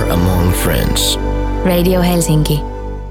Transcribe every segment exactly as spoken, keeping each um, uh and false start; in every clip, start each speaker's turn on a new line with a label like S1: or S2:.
S1: among friends.
S2: Radio Helsinki.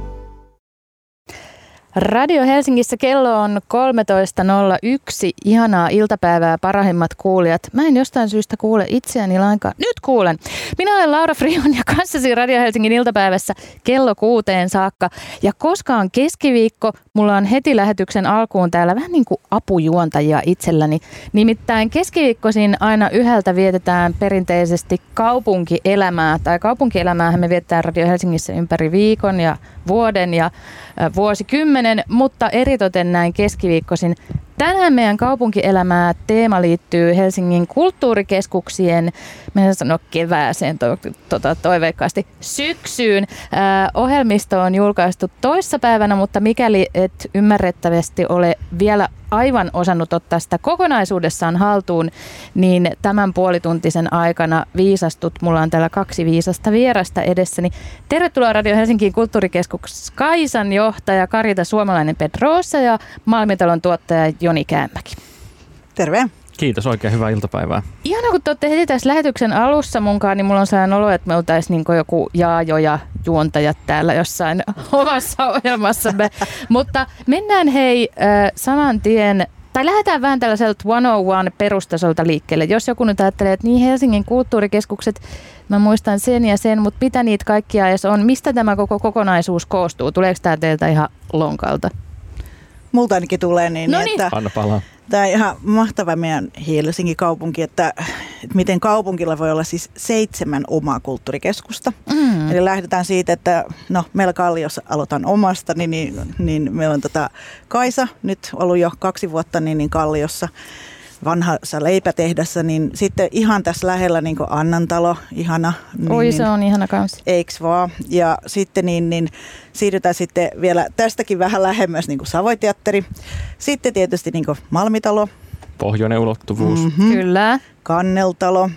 S3: Radio Helsingissä kello on kolmetoista nolla yksi. Ihanaa iltapäivää, parhaimmat kuulijat. Mä en jostain syystä kuule itseäni lainkaan. Nyt kuulen. Minä olen Laura Frion ja kanssasi Radio Helsingin iltapäivässä kello kuuteen saakka. Ja koska on keskiviikko, mulla on heti lähetyksen alkuun täällä vähän niin kuin apujuontajia itselläni. Nimittäin keskiviikkoisin aina yhdeltä vietetään perinteisesti kaupunkielämää. Tai kaupunkielämäähän me vietetään Radio Helsingissä ympäri viikon ja vuoden ja vuosikymmenen, mutta eritoten näin keskiviikkoisin. Tänään meidän kaupunkielämää teema liittyy Helsingin kulttuurikeskuksien, mä en sano kevääseen, to, to, to, toiveikkaasti syksyyn. Äh, ohjelmisto on julkaistu toissapäivänä, mutta mikäli et ymmärrettävästi ole vielä aivan osannut ottaa sitä kokonaisuudessaan haltuun, niin tämän puolituntisen aikana viisastut. Mulla on täällä kaksi viisasta vierasta edessäni. Tervetuloa Radio Helsingin kulttuurikeskus Kaisan johtaja Karita Suomalainen Pedrosa ja Malmitalon tuottaja Joni Käämäki.
S4: Terve.
S5: Kiitos, oikein hyvää iltapäivää.
S3: Ihana, kun te olette heti tässä lähetyksen alussa munkaan, niin mulla on sellainen olo, että me oltaisiin niin joku Jaajo ja juontajat täällä jossain omassa ohjelmassamme. Mutta mennään hei äh, saman tien, tai lähdetään vähän tällaiselta sata yksi perustasolta liikkeelle. Jos joku nyt ajattelee, että niin Helsingin kulttuurikeskukset, mä muistan sen ja sen, mutta mitä niitä kaikkia edes on? Mistä tämä koko kokonaisuus koostuu? Tuleeko tämä teiltä ihan lonkalta?
S4: Multa ainakin tulee niin,
S3: no niin.
S4: että
S5: Anna palaa.
S4: tämä on ihan mahtava meidän Helsingin kaupunki, että, että miten kaupungilla voi olla siis seitsemän omaa kulttuurikeskusta. Mm. Eli lähdetään siitä, että no meillä Kalliossa aloitan omasta, niin, niin, niin meillä on tota Kaisa, nyt ollut jo kaksi vuotta niin, niin Kalliossa. Vanhassa leipätehdassa, niin sitten ihan tässä lähellä niin kuin Annantalo, ihana. Niin,
S3: Oi, se on ihana kanssa.
S4: Eiks vaan? Ja sitten niin, niin siirrytään sitten vielä tästäkin vähän lähemmäs niin kuin Savoiteatteri. Sitten tietysti niin kuin Malmitalo.
S5: Pohjoinen ulottuvuus.
S4: Mm-hmm.
S3: Kyllä.
S4: Kanneltalo.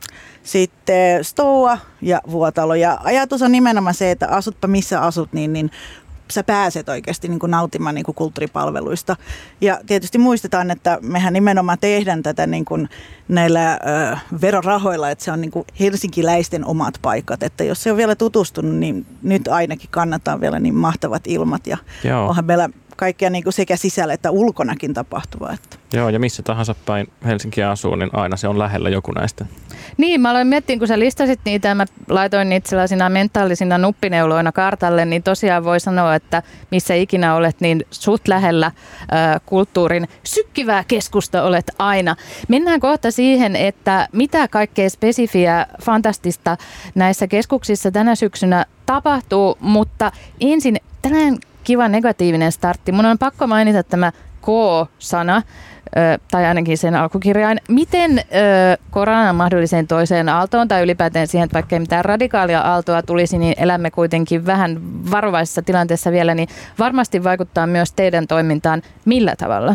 S4: Sitten Stoa ja Vuotalo. Ja ajatus on nimenomaan se, että asutpa missä asut, niin, niin sä pääset oikeasti niin kuin nauttimaan niin kuin kulttuuripalveluista. Ja tietysti muistetaan, että mehän nimenomaan tehdään tätä niin kuin näillä ö, verorahoilla, että se on niin kuin helsinkiläisten omat paikat. Että jos se on vielä tutustunut, niin nyt ainakin kannattaa vielä niin mahtavat ilmat. Ja
S5: Joo.
S4: onhan meillä kaikkea niin kuin sekä sisällä että ulkonakin tapahtuvaa. Että.
S5: Joo, ja missä tahansa päin Helsinkiä asuu, niin aina se on lähellä joku näistä.
S3: Niin, mä aloin miettiä, kun sä listasit niitä ja mä laitoin niitä sellaisina mentaalisina nuppineuloina kartalle, niin tosiaan voi sanoa, että missä ikinä olet, niin sut lähellä äh, kulttuurin sykkivää keskusta olet aina. Mennään kohta siihen, että mitä kaikkea spesifiä, fantastista näissä keskuksissa tänä syksynä tapahtuu, mutta ensin tällainen kiva negatiivinen startti. Mun on pakko mainita tämä K-sana, tai ainakin sen alkukirjain. Miten ö, koronan mahdolliseen toiseen aaltoon tai ylipäätään siihen, että vaikka ei mitään radikaalia aaltoa tulisi, niin elämme kuitenkin vähän varovaisessa tilanteessa vielä, niin varmasti vaikuttaa myös teidän toimintaan. Millä tavalla?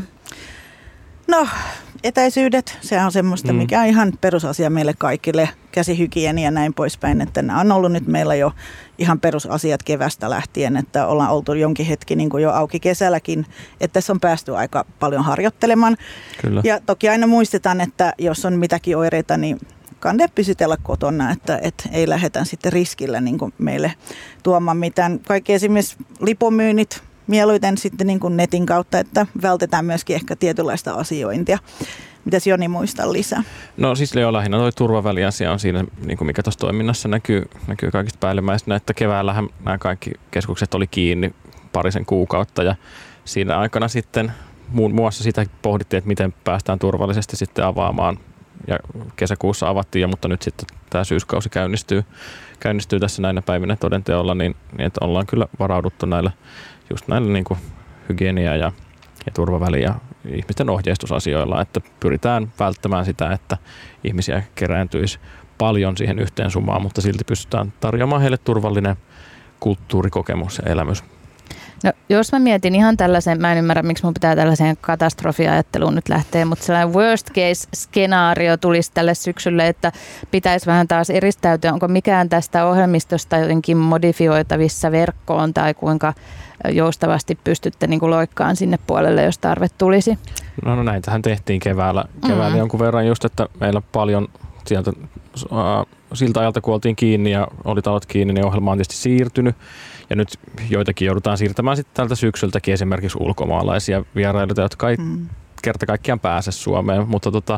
S4: No, etäisyydet, se on semmoista, mm. mikä on ihan perusasia meille kaikille, käsihygienia ja näin poispäin, että nämä on ollut nyt meillä jo ihan perusasiat kevästä lähtien, että ollaan oltu jonkin hetki niin kuin jo auki kesälläkin, että tässä on päästy aika paljon harjoittelemaan.
S5: Kyllä. Ja
S4: toki aina muistetaan, että jos on mitäkin oireita, niin kannattaa pysytellä kotona, että, että ei lähdetä sitten riskillä niin kuin meille tuomaan mitään. Kaikki esimerkiksi lipunmyynnit, mieluiten sitten niin kuin netin kautta, että vältetään myöskin ehkä tietynlaista asiointia. Mitäs Joni muistaa lisää?
S5: No siis joo, lähinnä tuo turvaväliasia on siinä, niin kuin mikä tuossa toiminnassa näkyy, näkyy kaikista päällimmäisenä, että keväällähän nämä kaikki keskukset oli kiinni parisen kuukautta ja siinä aikana sitten muun muassa sitä pohdittiin, että miten päästään turvallisesti sitten avaamaan ja kesäkuussa avattiin jo, mutta nyt sitten tämä syyskausi käynnistyy, käynnistyy tässä näinä päivinä todenteolla, niin, niin että ollaan kyllä varauduttu näillä just näillä niin kuin hygienia ja, ja turvaväli ja ihmisten ohjeistusasioilla, että pyritään välttämään sitä, että ihmisiä kerääntyisi paljon siihen yhteen summaan, mutta silti pystytään tarjoamaan heille turvallinen kulttuurikokemus ja elämys.
S3: No, jos mä mietin ihan tällaisen, mä en ymmärrä, miksi mun pitää tällaiseen katastrofiajatteluun nyt lähteä, mutta sellainen worst case skenaario tulisi tälle syksylle, että pitäisi vähän taas eristäytyä. Onko mikään tästä ohjelmistosta jotenkin modifioitavissa verkkoon tai kuinka joustavasti pystytte niin kuin loikkaan sinne puolelle, jos tarve tulisi?
S5: No, no näitähän tehtiin keväällä, keväällä mm. jonkun verran just, että meillä paljon sieltä siltä ajalta, kun oltiin kiinni ja oli talot kiinni, niin ohjelma on tietysti siirtynyt. Ja nyt joitakin joudutaan siirtämään sitten tältä syksyltäkin esimerkiksi ulkomaalaisia vierailijoita, jotka ei mm. kerta kaikkiaan pääse Suomeen. Mutta tota,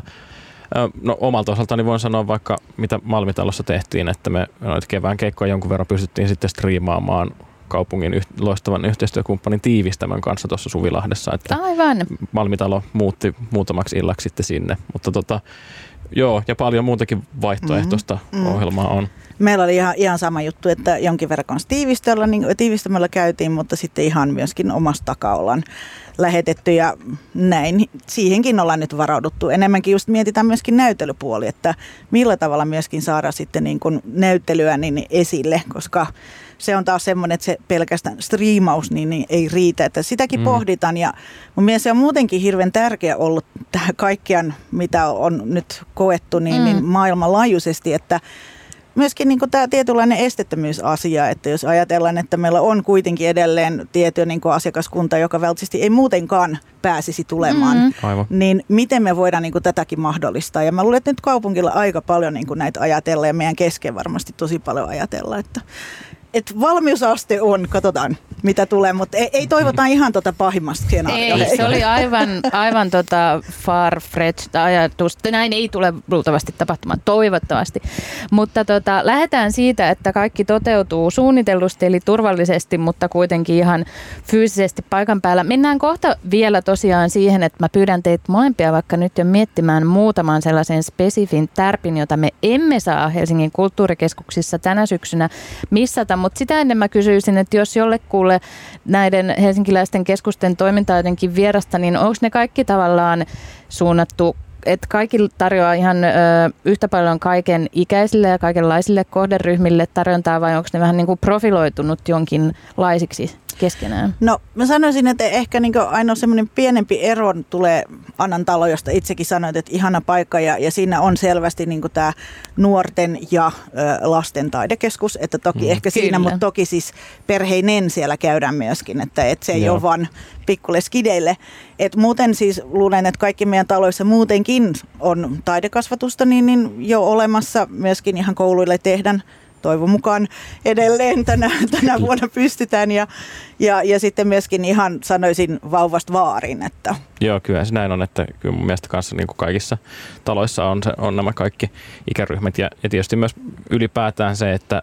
S5: no, omalta osaltani voin sanoa vaikka, mitä Malmitalossa tehtiin, että me noita kevään keikkoja jonkun verran pystyttiin sitten striimaamaan kaupungin yh- loistavan yhteistyökumppanin Tiivistämön kanssa tuossa Suvilahdessa. Että
S3: aivan.
S5: Malmitalo muutti muutamaksi illaksi sitten sinne. Mutta tota, joo, ja paljon muutakin vaihtoehtoista mm-hmm. ohjelmaa on.
S4: Meillä oli ihan, ihan sama juttu, että jonkin verran kanssa tiivistöllä, niin tiivistämällä käytiin, mutta sitten ihan myöskin omasta takaa ollaan lähetetty ja näin. Siihenkin ollaan nyt varauduttu. Enemmänkin just mietitään myöskin näyttelypuoli, että millä tavalla myöskin saada sitten niin kuin näyttelyä niin esille, koska se on taas semmoinen, että se pelkästään striimaus niin, niin ei riitä, että sitäkin mm. pohditaan ja mun mielestä se on muutenkin hirveän tärkeä ollut tähän kaikkiaan, mitä on nyt koettu niin, mm. niin maailmanlaajuisesti, että myöskin niin kuin tämä tietynlainen esteettömyysasia, että jos ajatellaan, että meillä on kuitenkin edelleen tietty niin kuin asiakaskunta, joka välttämättä ei muutenkaan pääsisi tulemaan, mm-hmm. niin miten me voidaan niin kuin tätäkin mahdollistaa. Ja mä luulen, että nyt kaupungilla aika paljon niin kuin näitä ajatella ja meidän kesken varmasti tosi paljon ajatella, että että valmiusaste on, katsotaan mitä tulee, mutta ei, ei toivotaan ihan tota pahimmasta skenaarioa.
S3: Ei, se oli aivan, aivan tota far-fetched ajatus. Näin ei tule luultavasti tapahtumaan, toivottavasti. Mutta tota, lähdetään siitä, että kaikki toteutuu suunnitellusti eli turvallisesti, mutta kuitenkin ihan fyysisesti paikan päällä. Mennään kohta vielä tosiaan siihen, että mä pyydän teitä molempia vaikka nyt jo miettimään muutaman sellaisen spesifin tärpin, jota me emme saa Helsingin kulttuurikeskuksissa tänä syksynä missata. Mutta sitä ennen mä kysyisin, että jos jollekulle näiden helsinkiläisten keskusten toimintaa jotenkin vierasta, niin onko ne kaikki tavallaan suunnattu, että kaikki tarjoaa ihan ö, yhtä paljon kaiken ikäisille ja kaikenlaisille kohderyhmille tarjontaa, vai onko ne vähän niin kuin profiloitunut jonkinlaisiksi keskenään?
S4: No mä sanoisin, että ehkä niin ainoa semmoinen pienempi ero tulee Annan talo, josta itsekin sanoit, että ihana paikka ja, ja siinä on selvästi niin tämä nuorten ja ö, lasten taidekeskus, että toki mm, ehkä kyllä. siinä, mutta toki siis perheinen siellä käydään myöskin, että, että se ei Joo. ole vaan pikkuille skideille. Et muuten siis luulen, että kaikki meidän taloissa muutenkin on taidekasvatusta niin, niin jo olemassa, myöskin ihan kouluille tehdään. Toivon mukaan edelleen tänä, tänä vuonna pystytään ja, ja, ja sitten myöskin ihan sanoisin vauvasta vaarin. Että.
S5: Joo, kyllä se näin on, että kyllä mun mielestä kanssa niin kuin kaikissa taloissa on, se, on nämä kaikki ikäryhmät ja, ja tietysti myös ylipäätään se, että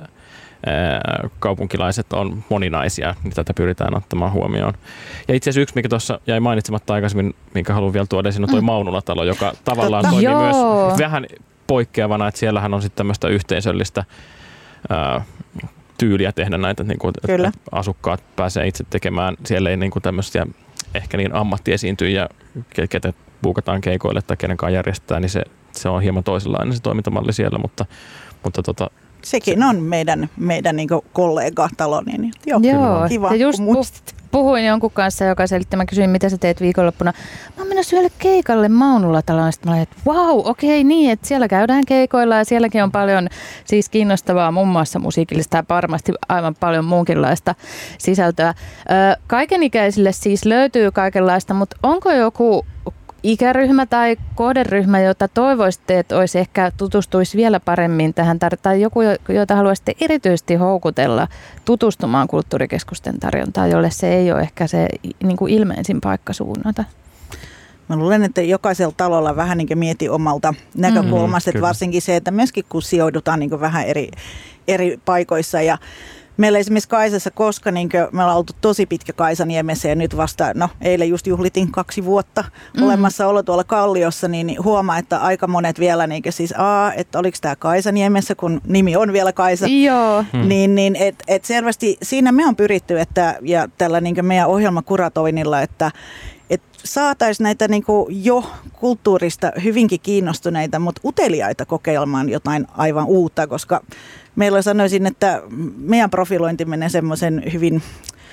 S5: ää, kaupunkilaiset on moninaisia, niin tätä pyritään ottamaan huomioon. Ja itse asiassa yksi, mikä tuossa jäi mainitsematta aikaisemmin, minkä haluan vielä tuoda esiin, on toi mm. Maunula-talo, joka tavallaan toimii Joo. myös vähän poikkeavana, että siellähän on sitten tämmöistä yhteisöllistä Ää, tyyliä tehdä näitä, niin kuin, että asukkaat pääsee itse tekemään. Siellä ei niin kuin tämmöisiä ehkä niin ammattiesiintyjiä, ketä buukataan keikoille tai kenenkaan järjestää, niin se, se on hieman toisenlainen se toimintamalli siellä, mutta, mutta tota,
S4: sekin se on meidän, meidän niin kuin kollega-talo, niin joo,
S3: joo
S4: kiva,
S3: just
S4: kun muistit.
S3: Puhuin jonkun kanssa, joka selitti, mä kysyin, mitä sä teet viikonloppuna. Mä oon mennä syölle keikalle Maunula-taloon, ja sitten mä olin, että vau, okei niin, että siellä käydään keikoilla ja sielläkin on paljon siis kiinnostavaa, muun muassa musiikillista ja varmasti aivan paljon muunkinlaista sisältöä. Ö, kaikenikäisille siis löytyy kaikenlaista, mutta onko joku ikäryhmä tai kohderyhmä, jota toivoisitte, että olisi ehkä tutustuisi vielä paremmin tähän, tai joku, jota haluaisitte erityisesti houkutella tutustumaan kulttuurikeskusten tarjontaan, jolle se ei ole ehkä se niin kuin ilmeisin paikka suunnata?
S4: Mä luulen, että jokaisella talolla vähän niin kuin mieti omalta näkökulmasta, mm, että varsinkin se, että myöskin kun sijoidutaan niin kuin vähän eri, eri paikoissa ja meillä esimerkiksi Kaisassa, koska niin me ollaan oltu tosi pitkä Kaisaniemessä ja nyt vasta, no eilen just juhlitin kaksi vuotta mm. olemassaolo tuolla Kalliossa, niin huomaa, että aika monet vielä niin siis, aa, että oliko tämä Kaisaniemessä, kun nimi on vielä Kaisa,
S3: Joo.
S4: Mm. niin, niin että et selvästi siinä me on pyritty, että ja tällä niin meidän ohjelmakuratoinnilla, että et saataisiin näitä niin jo kulttuurista hyvinkin kiinnostuneita, mutta uteliaita kokeilemaan jotain aivan uutta, koska meillä sanoisin, että meidän profilointi menee semmoisen hyvin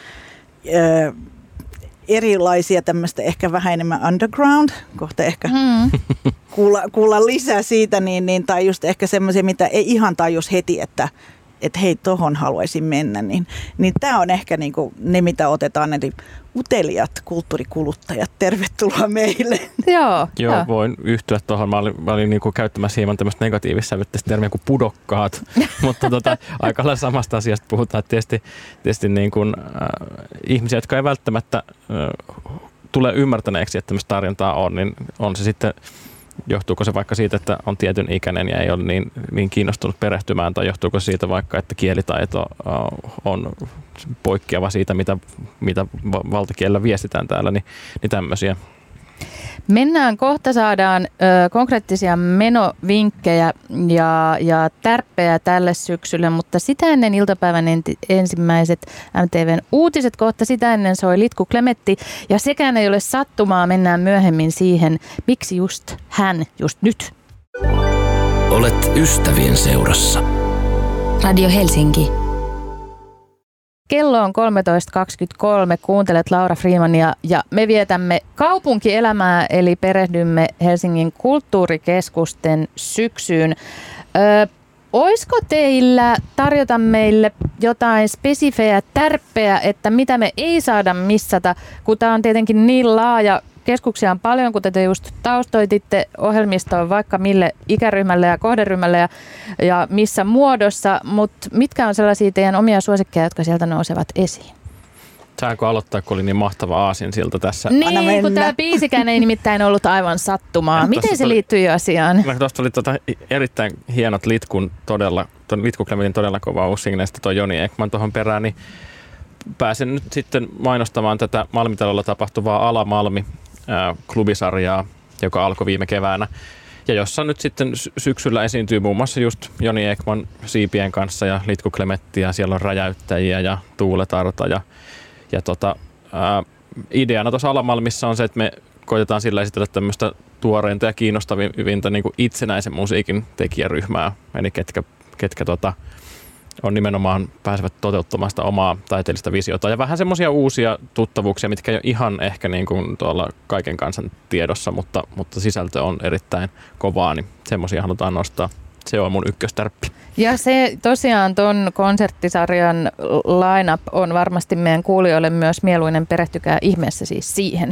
S4: ö, erilaisia tämmöistä ehkä vähän enemmän underground, kohta ehkä mm. kuulla, kuulla lisää siitä, niin, niin, tai just ehkä semmoisia, mitä ei ihan tajus heti, että että hei, tohon haluaisin mennä, niin, niin tämä on ehkä niinku ne, mitä otetaan, eli uteliat kulttuurikuluttajat, tervetuloa meille.
S3: Joo,
S5: Joo,
S3: joo.
S5: voin yhtyä tuohon. Mä olin, mä olin niinku käyttämässä hieman tämmöistä negatiivissävytteistä termiä kuin pudokkaat, mutta tota, aika lailla samasta asiasta puhutaan. Tietysti, tietysti niin kuin, äh, ihmisiä, jotka ei välttämättä äh, tule ymmärtäneeksi, että tämmöistä tarjontaa on, niin on se sitten, johtuuko se vaikka siitä, että on tietyn ikäinen ja ei ole niin, niin kiinnostunut perehtymään, tai johtuuko se siitä vaikka, että kielitaito äh, on poikkeava siitä, mitä, mitä valtakielellä viestitään täällä, niin, niin tämmöisiä.
S3: Mennään kohta, saadaan ö, konkreettisia menovinkkejä ja, ja tärppejä tälle syksylle, mutta sitä ennen iltapäivän enti, ensimmäiset M T V:n uutiset, kohta sitä ennen soi Litku Klemetti, ja sekään ei ole sattumaa, mennään myöhemmin siihen, miksi just hän just nyt.
S1: Olet ystävien seurassa.
S2: Radio Helsinki.
S3: Kello on kolmetoista kaksikymmentäkolme, kuuntelet Laura Freemania ja me vietämme kaupunkielämää, eli perehdymme Helsingin kulttuurikeskusten syksyyn. Ö, oisko teillä tarjota meille jotain spesifejä tärppejä, että mitä me ei saada missata, kun tämä on tietenkin niin laaja, keskuksia on paljon, kuten te just taustoititte ohjelmistoon vaikka mille ikäryhmälle ja kohderyhmälle ja, ja missä muodossa, mutta mitkä on sellaisia teidän omia suosikkeja, jotka sieltä nousevat esiin?
S5: Saanko aloittaa, kun oli niin mahtava aasinsilta tässä?
S3: Niin, kun tämä biisikään ei nimittäin ollut aivan sattumaa. Miten se liittyy asiaan?
S5: Tuosta oli tuota erittäin hienot Litkun todella, tuon Litku Klemetin todella kova uusi signeistä tuo Joni Ekman tuohon perään, niin pääsen nyt sitten mainostamaan tätä Malmitalolla tapahtuvaa Alamalmi klubisarjaa, joka alkoi viime keväänä. Ja jossa nyt sitten syksyllä esiintyy muun muassa just Joni Ekman siipien kanssa ja Litku Klemetti, ja siellä on Räjäyttäjiä ja Tuuletarta. Ja, ja tota, ää, ideana tuossa Alamalmissa on se, että me koitetaan sillä esitellä tämmöistä tuoreinta ja kiinnostavinta niin kuin itsenäisen musiikin tekijäryhmää. Eli ketkä, ketkä tota, on nimenomaan pääsevät toteuttamaan sitä omaa taiteellista visiota ja vähän semmoisia uusia tuttavuuksia, mitkä ei ole ihan ehkä niin kuin tuolla kaiken kansan tiedossa, mutta, mutta sisältö on erittäin kovaa, niin semmoisia halutaan nostaa. Se on mun ykköstärppi.
S3: Ja se tosiaan ton konserttisarjan line-up on varmasti meidän kuulijoille myös mieluinen, perehtykää ihmeessä siis siihen.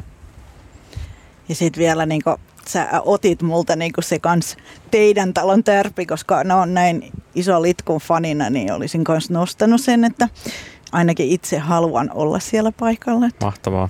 S4: Ja sitten vielä niin kuin sä otit multa niin kuin se kans teidän talon tärppi, koska no on näin iso Litkun fanina, niin olisin kans nostanut sen, että ainakin itse haluan olla siellä paikalla.
S5: Mahtavaa.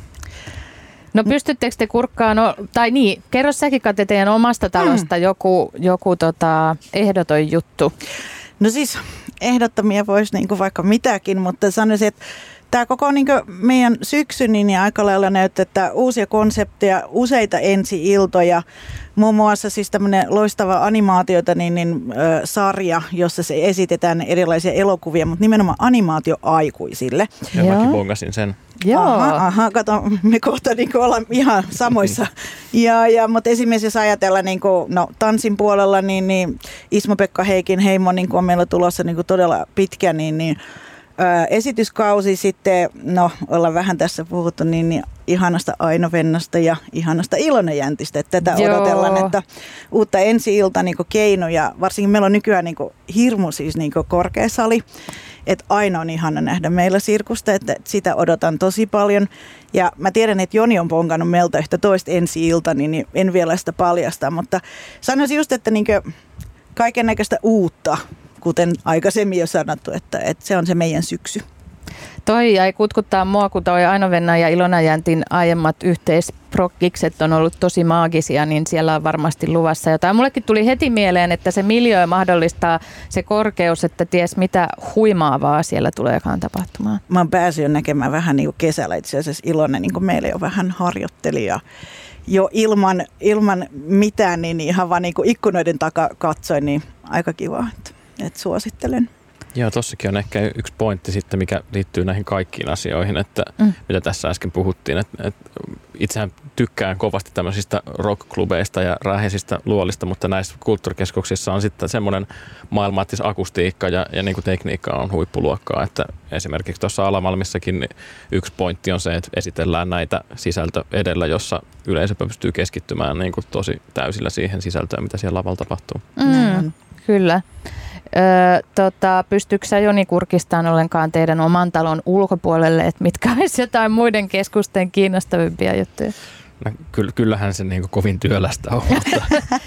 S3: No pystyttekö te kurkkaan, no, tai niin, kerro säkin Kate teidän omasta talosta mm. joku, joku tota, ehdoton juttu.
S4: No siis ehdottomia voisi niin kuin vaikka mitäkin, mutta sanoisin, että tämä koko niin kuin meidän syksy niin aika lailla näyttää, että uusia konsepteja, useita ensi-iltoja, muun muassa siis tämmöinen loistava animaatioita niin, niin, ö, sarja, jossa se esitetään erilaisia elokuvia, mutta nimenomaan animaatio aikuisille.
S5: Ja Joo. mäkin bongasin sen.
S3: Joo.
S4: Aha, aha, kato, me kohta niin kuin ollaan ihan samoissa. Ja, ja, mutta esimerkiksi jos ajatellaan niin kuin, no, tanssin puolella, niin, niin Ismo-Pekka Heikin heimo niin kuin on meillä tulossa niin kuin todella pitkä, niin, niin esityskausi sitten, no ollaan vähän tässä puhuttu, niin, niin ihanasta Aino Vennosta ja ihanasta Ilona Jäntistä. Että tätä Joo. odotellaan, että uutta ensi-ilta niin keino ja varsinkin meillä on nykyään niin hirmu siis niin korkea sali. Että Aino on ihana nähdä meillä sirkusta, että sitä odotan tosi paljon. Ja mä tiedän, että Joni on ponkannut meiltä yhtä toista ensi-ilta, niin en vielä sitä paljasta. Mutta sanoisin just, että niin kaiken näköistä uutta. Kuten aikaisemmin jo sanottu, että, että se on se meidän syksy.
S3: Toi jäi kutkuttaa mua, kun toi Aino Vennan ja Ilona Jäntin aiemmat yhteisprokkikset on ollut tosi maagisia, niin siellä on varmasti luvassa jotain. Mullekin tuli heti mieleen, että se miljöö mahdollistaa se korkeus, että ties mitä huimaavaa siellä tuleekaan tapahtumaan.
S4: Mä oon päässyt jo näkemään vähän niin kuin kesällä itse asiassa Ilona, niin kuin meillä jo vähän harjoitteli ja jo ilman, ilman mitään, niin ihan vaan niin kuin ikkunoiden takaa katsoin, niin aika kiva. Että suosittelen.
S5: Joo, tossakin on ehkä yksi pointti sitten, mikä liittyy näihin kaikkiin asioihin, että mm. mitä tässä äsken puhuttiin. Että, että itsehän tykkään kovasti tämmöisistä rock-klubeista ja räheisistä luolista, mutta näissä kulttuurikeskuksissa on sitten semmoinen maailma, että akustiikka ja, ja niin kuin tekniikka on huippuluokkaa. Että esimerkiksi tuossa Alamalmissakin niin yksi pointti on se, että esitellään näitä sisältö edellä, jossa yleisö pystyy keskittymään niin kuin tosi täysillä siihen sisältöön, mitä siellä lavalla tapahtuu.
S3: Mm, kyllä. Öö, tota, pystyykö sä Joni kurkistaan ollenkaan teidän oman talon ulkopuolelle, että mitkä olisi jotain muiden keskusten kiinnostavimpia juttuja?
S5: No, kyllähän se niin kuin kovin työlästä on, mutta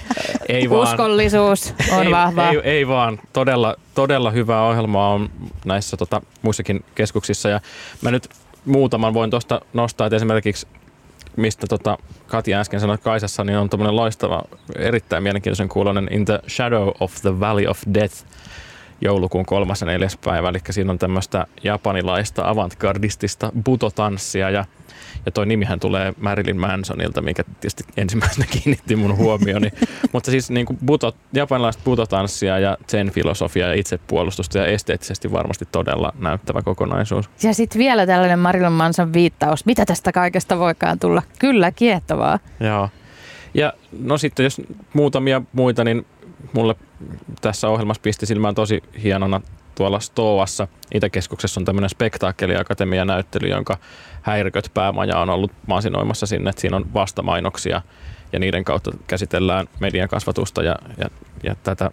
S5: ei vaan.
S3: Uskollisuus on
S5: ei,
S3: vahvaa.
S5: Ei, ei vaan. Todella, todella hyvää ohjelmaa on näissä tota, muissakin keskuksissa. Ja mä nyt muutaman voin tuosta nostaa, että esimerkiksi mistä tota Katja äsken sanoi Kaisassa, niin on tommoinen loistava, erittäin mielenkiintoisen kuuloinen In the Shadow of the Valley of Death joulukuun kolmas ja neljäs päivä. Eli siinä on tämmöistä japanilaista avantgardistista butotanssia ja Ja toi nimihän tulee Marilyn Mansonilta, mikä tietysti ensimmäisenä kiinnitti mun huomioni. Mutta siis niin kuin buto, japanilaista butotanssia ja zen-filosofia ja itsepuolustusta ja esteettisesti varmasti todella näyttävä kokonaisuus.
S3: Ja sitten vielä tällainen Marilyn Manson viittaus. Mitä tästä kaikesta voikaan tulla? Kyllä, kiehtovaa.
S5: Joo. Ja no sitten jos muutamia muita, niin mulle tässä ohjelmassa pisti silmään tosi hienona tuolla Stoassa Itäkeskuksessa on tämmöinen spektaakkeliakatemia-näyttely, jonka Häiriköt päämaja on ollut masinoimassa sinne, että siinä on vastamainoksia ja niiden kautta käsitellään median kasvatusta ja, ja, ja tätä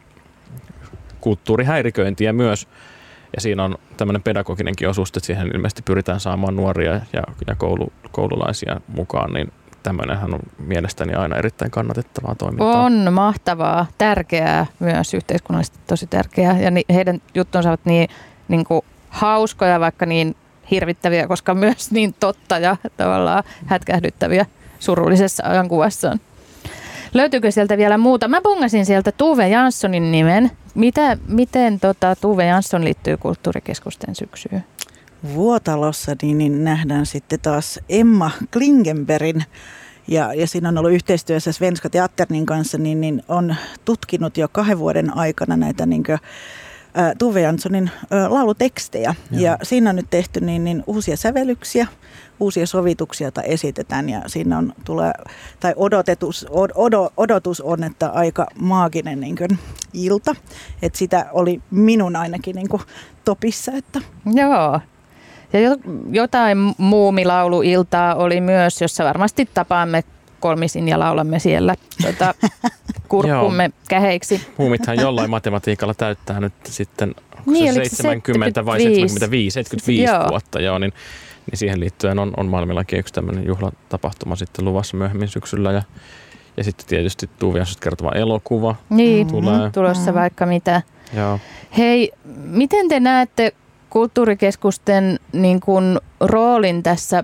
S5: kulttuurihäiriköintiä myös. Ja siinä on tämmöinen pedagoginenkin osuus, että siihen ilmeisesti pyritään saamaan nuoria ja, ja koulu, koululaisia mukaan, niin tämmöinenhän on mielestäni aina erittäin kannatettavaa toimintaa.
S3: On mahtavaa, tärkeää myös yhteiskunnallisesti tosi tärkeää ja ni, heidän juttunsa ovat niin, niin kuin hauskoja, vaikka niin hirvittäviä, koska myös niin totta ja tavallaan hätkähdyttäviä surullisessa ajankuvassaan. Löytyykö sieltä vielä muuta? Mä bongasin sieltä Tuve Janssonin nimen. Mitä, miten tota, Tuve Jansson liittyy kulttuurikeskusten syksyyn?
S4: Vuotalossa niin, niin nähdään sitten taas Emma Klingenbergin ja, ja siinä on ollut yhteistyössä Svenska Teatternin kanssa, niin, niin on tutkinut jo kahden vuoden aikana näitä niin kuin, ä, Tuve Janssonin ä, laulutekstejä. Joo. Ja siinä on nyt tehty niin, niin uusia sävellyksiä, uusia sovituksia, joita esitetään ja siinä on tulee, tai odotetus, od, odo, odotus on, että aika maaginen niin kuin, ilta. Että sitä oli minun ainakin niin kuin, topissa. Että.
S3: Joo. Ja jotain muumilauluiltaa oli myös, jossa varmasti tapaamme kolmisin ja laulamme siellä tota, kurkkumme käheiksi.
S5: Muumithan jollain matematiikalla täyttää nyt sitten
S3: niin,
S5: seitsemänkymmentä vai seitsemänkymmentäviisi, seitsemänkymmentäviisi joo. vuotta, joo, niin, niin siihen liittyen on, on Malmillakin yksi tämmöinen juhlatapahtuma sitten luvassa myöhemmin syksyllä ja, ja sitten tietysti Tuve Janssosta kertova elokuva
S3: niin,
S5: tulee.
S3: Tulossa vaikka mitä.
S5: Joo.
S3: Hei, miten te näette kulttuurikeskusten niin kuin, roolin tässä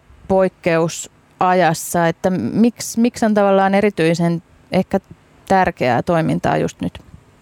S3: poikkeusajassa, että miksi, miksi on tavallaan erityisen ehkä tärkeää toimintaa just nyt?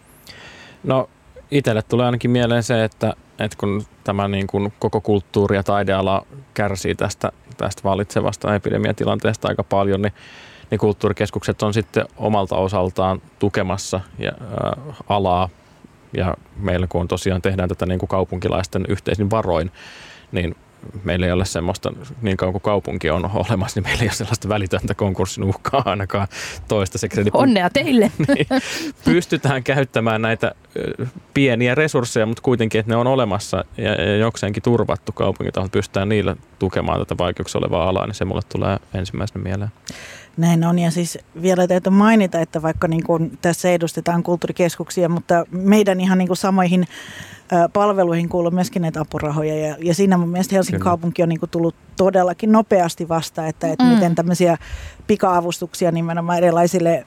S5: No itselle tulee ainakin mieleen se, että, että kun tämä niin kuin koko kulttuuri- ja taideala kärsii tästä, tästä vallitsevasta epidemiatilanteesta aika paljon, niin, niin kulttuurikeskukset on sitten omalta osaltaan tukemassa ja, ä, alaa. Ja meillä kun tosiaan tehdään tätä niin kuin kaupunkilaisten yhteisin varoin, niin meillä ei ole semmoista, niin kauan kuin kaupunki on olemassa, niin meillä ei ole sellaista välitöntä konkurssin uhkaa ainakaan toistaiseksi.
S3: Onnea teille!
S5: Niin, pystytään käyttämään näitä pieniä resursseja, mutta kuitenkin, että ne on olemassa ja jokseenkin turvattu kaupungitaholta, pystytään niillä tukemaan tätä vaikeuksia olevaa alaa, niin se mulle tulee ensimmäisenä mieleen.
S4: Näin on ja siis vielä täytyy mainita, että vaikka niin kuin tässä edustetaan kulttuurikeskuksia, mutta meidän ihan niin kuin samoihin ö, palveluihin kuuluu myöskin näitä apurahoja ja, ja siinä mun mielestä Helsingin Kyllä. kaupunki on niin kuin tullut todellakin nopeasti vastaan, että, että mm. miten tämmöisiä pika-avustuksia nimenomaan erilaisille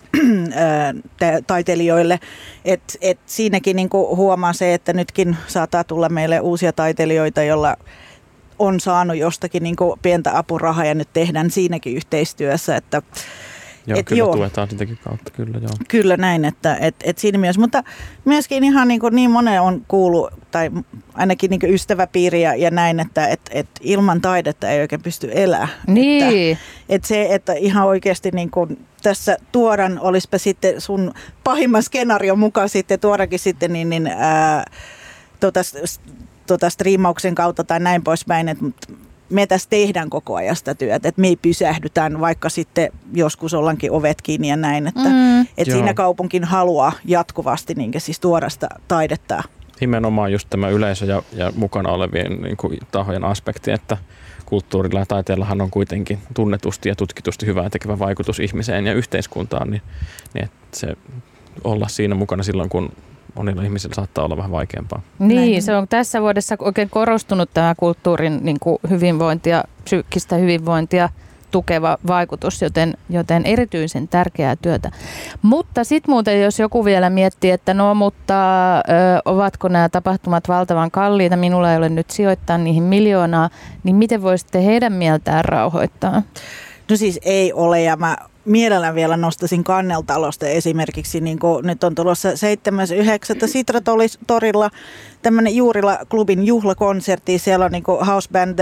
S4: ö, taiteilijoille, että et siinäkin niin kuin huomaa se, että nytkin saattaa tulla meille uusia taiteilijoita, joilla on saanut jostakin niin kuin pientä apurahaa ja nyt tehdään siinäkin yhteistyössä. Että,
S5: joo,
S4: et
S5: kyllä
S4: joo.
S5: tuetaan sitäkin kautta, kyllä joo.
S4: Kyllä näin, että et, et siinä mielessä, mutta myöskin ihan niin, kuin niin monen on kuullut, tai ainakin niin kuin ystäväpiiri ja, ja näin, että et, et ilman taidetta ei oikein pysty elämään.
S3: Niin.
S4: Että, et se, että ihan oikeasti niin kuin tässä tuodan, olisipa sitten sun pahimman skenaarion mukaan sitten tuodakin sitten niin, niin ää, tota, Tota striimauksen kautta tai näin poispäin, että me tässä tehdään koko ajan sitä työtä, että me ei pysähdytään, vaikka sitten joskus ollaankin ovet kiinni ja näin, että mm. et siinä kaupunkin haluaa jatkuvasti niin siis tuoda sitä taidetta.
S5: Nimenomaan just tämä yleisö ja, ja mukana olevien niin kuin, tahojen aspekti, että kulttuurilla ja taiteellahan on kuitenkin tunnetusti ja tutkitusti hyvää tekevä vaikutus ihmiseen ja yhteiskuntaan, niin, niin että se olla siinä mukana silloin, kun monilla ihmisillä saattaa olla vähän vaikeampaa.
S3: Niin,
S4: Näin.
S3: se on tässä vuodessa oikein korostunut tämä kulttuurin niin kuin hyvinvointia, psyykkistä hyvinvointia tukeva vaikutus, joten, joten erityisen tärkeää työtä. Mutta sitten muuten, jos joku vielä miettii, että no, mutta ö, ovatko nämä tapahtumat valtavan kalliita, minulla ei ole nyt sijoittaa niihin miljoonaa, niin miten voisitte heidän mieltään rauhoittaa?
S4: No siis ei ole, ja mä mielellään vielä nostaisin Kanneltalosta esimerkiksi, niin kuin nyt on tulossa seitsemäs yhdeksättä Sitra-torilla tämmöinen Juurila-klubin juhlakonsertti. Siellä on niin kuin house band,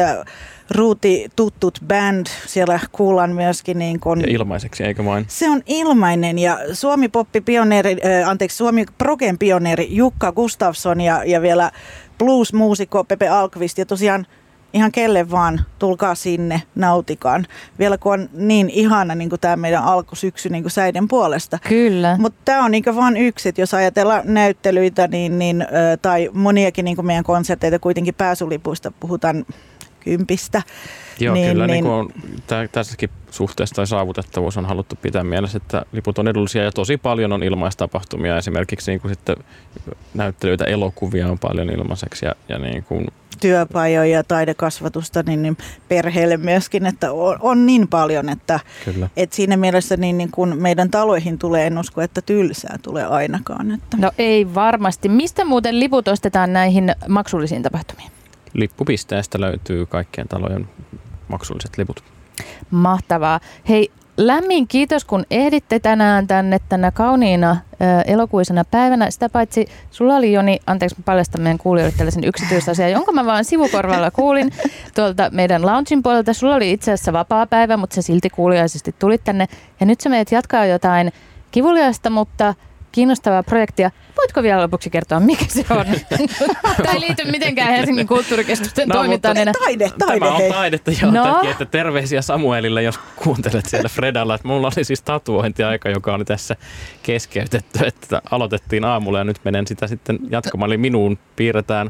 S4: Ruuti Tuttut Band, siellä kuullaan myöskin niin kuin,
S5: ja ilmaiseksi, eikö vain?
S4: Se on ilmainen, ja Suomi-poppi-pioneeri, äh, anteeksi, Suomi-progen pioneeri Jukka Gustafsson ja, ja vielä blues-muusikko Pepe Alkvist, ja tosiaan ihan kelle vaan, tulkaa sinne, nautikaan. Vielä kun on niin ihana niin kuin tämä meidän alkusyksy niin kuin säiden puolesta.
S3: Kyllä.
S4: Mutta tämä on niin kuin vain yksi, että jos ajatellaan näyttelyitä niin, niin, ö, tai moniakin niin kuin meidän konserteita, kuitenkin pääsulipuista puhutaan kympistä.
S5: Joo,
S4: niin,
S5: kyllä
S4: niin,
S5: niin on, tässäkin suhteessa tai saavutettavuus on haluttu pitää mielessä, että liput on edullisia ja tosi paljon on ilmaistapahtumia. Esimerkiksi niin kuin sitten näyttelyitä, elokuvia on paljon ilmaiseksi ja, ja niin kuin
S4: työpajoja ja taidekasvatusta niin, niin perheelle myöskin, että on, on niin paljon, että, että siinä mielessä niin, niin kun meidän taloihin tulee, en usko, että tylsää tulee ainakaan. Että.
S3: No ei varmasti. Mistä muuten liput ostetaan näihin maksullisiin tapahtumiin?
S5: Lippupisteestä löytyy kaikkien talojen maksulliset liput.
S3: Mahtavaa. Hei, lämmin kiitos, kun ehditte tänään tänne tänä kauniina ö, elokuisena päivänä. Sitä paitsi sulla oli, Joni, anteeksi mä paljastan meidän kuulijoille tällaisen yksityisasian, jonka mä vaan sivukorvalla kuulin tuolta meidän loungin puolelta. Sulla oli itse asiassa vapaa päivä, mutta sä silti kuuliaisesti tulit tänne. Ja nyt sä meidät jatkaa jotain kivuliasta, mutta kiinnostavaa projektia. Voitko vielä lopuksi kertoa, mikä se on? Tämä ei liity mitenkään Helsingin kulttuurikeskusten
S5: no,
S3: toimintaan enää.
S4: Taide, taide.
S5: Tämä on taidetta jo
S3: no.
S5: takia, että terveisiä Samuelille, jos kuuntelet siellä Fredalla. Että mulla oli siis tatuointiaika, joka oli tässä keskeytetty, että aloitettiin aamulla ja nyt menen sitä sitten jatkamaan. Eli minuun piirretään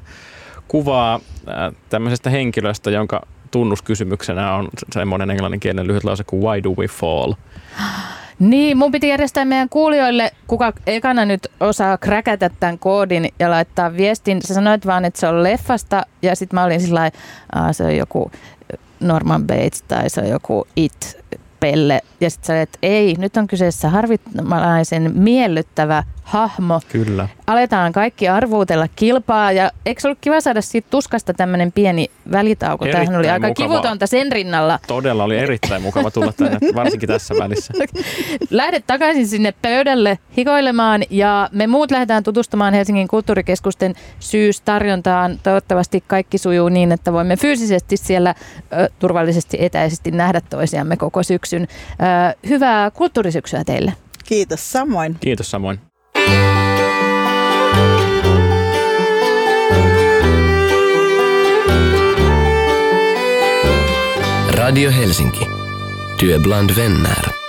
S5: kuvaa tämmöisestä henkilöstä, jonka tunnuskysymyksenä on semmoinen englanninkielinen lyhyt lause kuin Why do we fall?
S3: Niin, mun piti järjestää meidän kuulijoille, kuka ekana nyt osaa kräkätä tämän koodin ja laittaa viestin. Sä sanoit vaan, että se on leffasta ja sit mä olin sillä lailla, se on joku Norman Bates tai se on joku It-pelle. Ja sit sä olet, että ei, nyt on kyseessä harvinaisen miellyttävä hahmo.
S5: Kyllä. Aletaan
S3: kaikki arvuutella kilpaa ja eikö ollut kiva saada siitä tuskasta tämmöinen pieni välitauko?
S5: Erittäin
S3: Tämähän oli aika
S5: mukava.
S3: Kivutonta sen rinnalla.
S5: Todella oli erittäin mukava tulla tänne, varsinkin tässä välissä.
S3: Lähdet takaisin sinne pöydälle hikoilemaan ja me muut lähdetään tutustumaan Helsingin kulttuurikeskusten syystarjontaan. Toivottavasti kaikki sujuu niin, että voimme fyysisesti siellä ö, turvallisesti etäisesti nähdä toisiamme koko syksyn. Ö, hyvää kulttuurisyksyä teille.
S4: Kiitos samoin.
S5: Kiitos samoin.
S1: Radio Helsinki. Työ bland vänner.